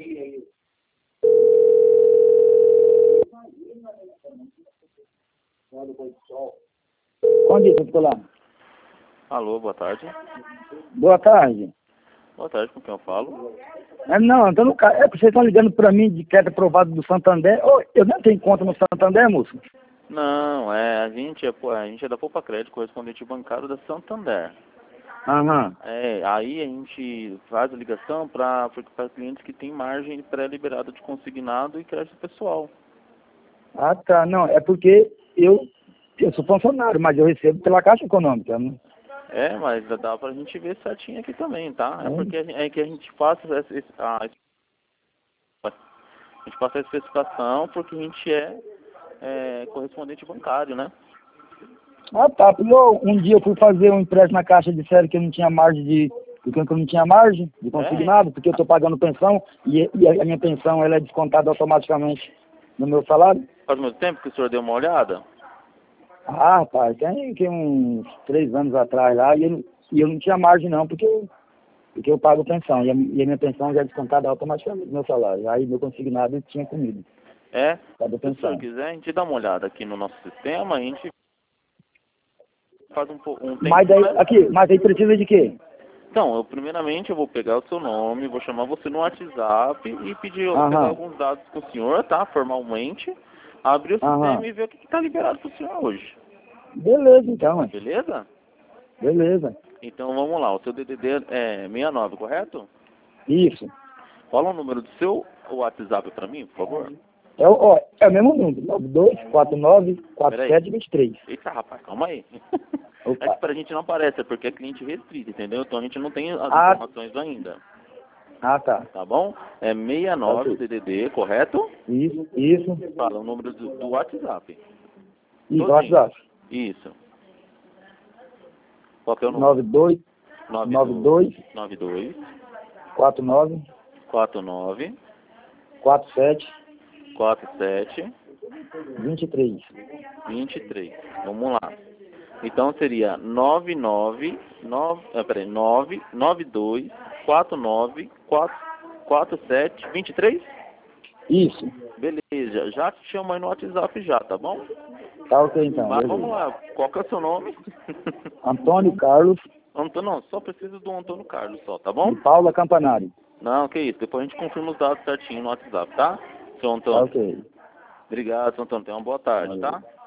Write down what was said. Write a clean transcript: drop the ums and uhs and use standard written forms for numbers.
Onde é que lá? Alô, boa tarde. Boa tarde. Boa tarde, com quem eu falo? Não, então no caso, vocês estão ligando para mim de crédito aprovado do Santander. Oh, eu não tenho conta no Santander, moço. Não, a gente é da Poupa Crédito, correspondente bancário da Santander. Aham. Aí a gente faz a ligação para clientes que têm margem pré-liberada de consignado e crédito pessoal. Ah, tá. Não, é porque eu sou funcionário, mas eu recebo pela Caixa Econômica, né? Mas dá pra gente ver certinho aqui também, tá? Porque que a gente passa a gente passa a especificação porque a gente é correspondente bancário, né? Ah, tá. Um dia eu fui fazer um empréstimo na Caixa, disseram que eu não tinha margem porque eu não tinha margem de consignado, porque eu estou pagando pensão e a minha pensão ela é descontada automaticamente no meu salário. Faz muito tempo que o senhor deu uma olhada? Ah, rapaz, tem uns 3 anos atrás lá e eu não tinha margem não, porque eu pago pensão e a minha pensão já é descontada automaticamente no meu salário. Aí meu consignado tinha comido. Se o senhor quiser, a gente dá uma olhada aqui no nosso sistema, a gente faz um tempo. Mas aí precisa de quê? Então, primeiramente eu vou pegar o seu nome, vou chamar você no WhatsApp e pegar alguns dados com o senhor, tá? Formalmente. Abrir o sistema e ver o que está liberado para o senhor hoje. Beleza, então. Beleza? Beleza. Então vamos lá, o seu DDD é 69, correto? Isso. Fala o número do seu WhatsApp para mim, por favor. É o mesmo número, 92494723. Eita, rapaz, calma aí. É que pra gente não aparece, porque é cliente restrito, entendeu? Então a gente não tem as informações ainda. Ah, tá. Tá bom? É 69 DDD, correto? Isso. Fala o número do WhatsApp. Isso, WhatsApp. Isso. Qual que é o número? 92 49 47 23. Vamos lá. Então seria 992 49 47 23? Isso. Beleza, já te chamo aí no WhatsApp já, tá bom? Tá ok então. Mas vamos lá, qual que é o seu nome? Antônio Carlos. Não, só preciso do Antônio Carlos só, tá bom? E Paula Campanari. Não, que isso, depois a gente confirma os dados certinho no WhatsApp, tá? Seu Antônio. Tá ok. Obrigado, seu Antônio, tenha uma boa tarde, tá?